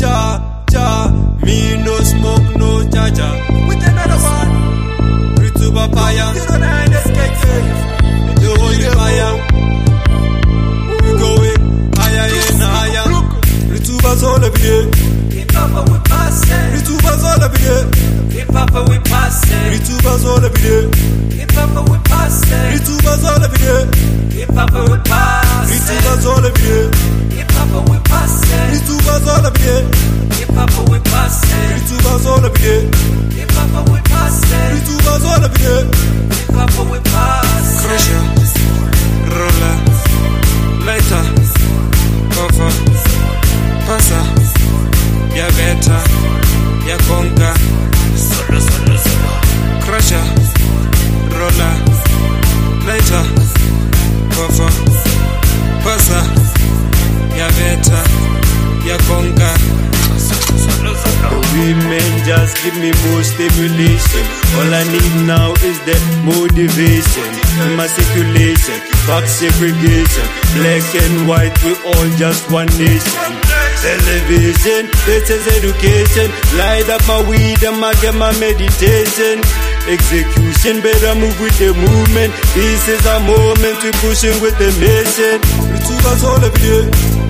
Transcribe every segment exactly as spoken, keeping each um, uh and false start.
ja, ja. Me no smoke, no jaja. With another one. Ritu Papaya. You don't escape. The holy fire. We going higher and higher. Ritu Bazola Bide. Hip hop we passing. Ritu Bazola Bide. Hip hop we passing. Ritu Bazola Bide. Hip hop we passing. Ritu Bazola Bide. Hip hop we passing. Ritu Bazola Bide. Hip hop we passing. Ritu Bazola Bide. Hip hop we passing. Ritu Bazola Bide. Hip hop we passing. Ritu Bazola Bide. Hip hop we passing. Crusher, roller, lighter, cover, pasa, ya beta, ya conga, solo, solo, solo. Crusher, roller, lighter, cover, pasa, ya beta, ya conga. Women just give me more stimulation. All I need now is that motivation. In my circulation, fuck segregation. Black and white, we all just one nation. Television, this is education. Light up my weed and I get my meditation. Execution, better move with the movement. This is a moment we pushing with the mission. Rituals all of you.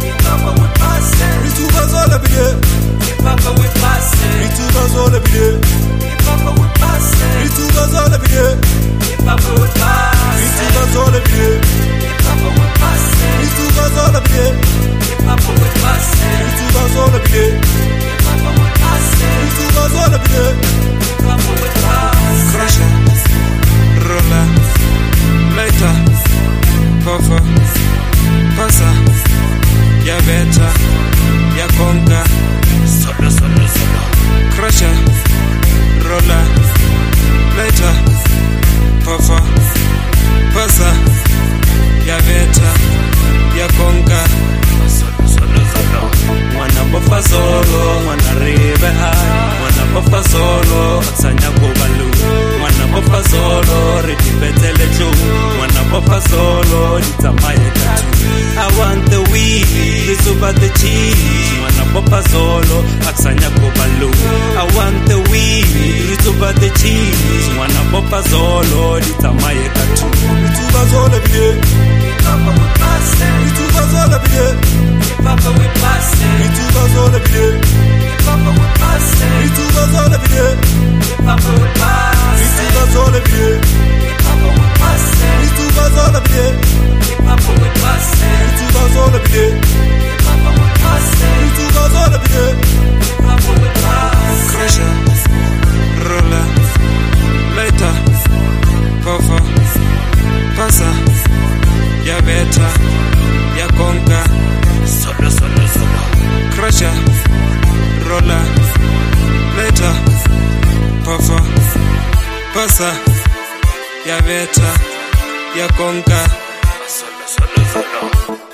Rituals all of you. Papa we passing. Ritu Bazola Bide. Papa we passing. Ritu Bazola Bide. Papa we passing. Ritu Bazola Bide. Papa we passing. Ritu Bazola Bide. Papa we passing. Ritu Bazola Bide. Papa we passing. Ritu Bazola Bide. Papa we passing. Crusher, roller, lighter, cover, pasa, ya beta, ya conga. Solo, solo, solo. Crusher, roller, lighter, puffer, pasa, ya beta, ya conga. Solo, solo, solo. Mwana bofa solo, mwana ribe high. Mwana bofa solo, sanya kubalu. Mwana bofa solo, ritibetele chu. Mwana bofa solo, ditamaye katu. I want the weed, it's over the cheese. Mwana bofa solo, aksanya kubalu. I want the weed, it's over the cheese. Mwana bofa solo, ditamaye katu. Rituba solo bide. Papa we passing. Rituba solo bide. Papa we passing. Rituba solo bide. Papa we passing. Rituba solo bide. Papa we passing. Rituba solo bide. Papa we passing. Rituba solo bide. Papa we passing. Rituba solo bide. Papa we passing. Rituba solo bide. Papa we passing. Crusher, roller, lighter, cover, pasa, ya beta, ya conga. Solo, solo, solo. Crusher, roller, lighter, cover, pasa, ya beta, ya conga. Solo, solo, solo.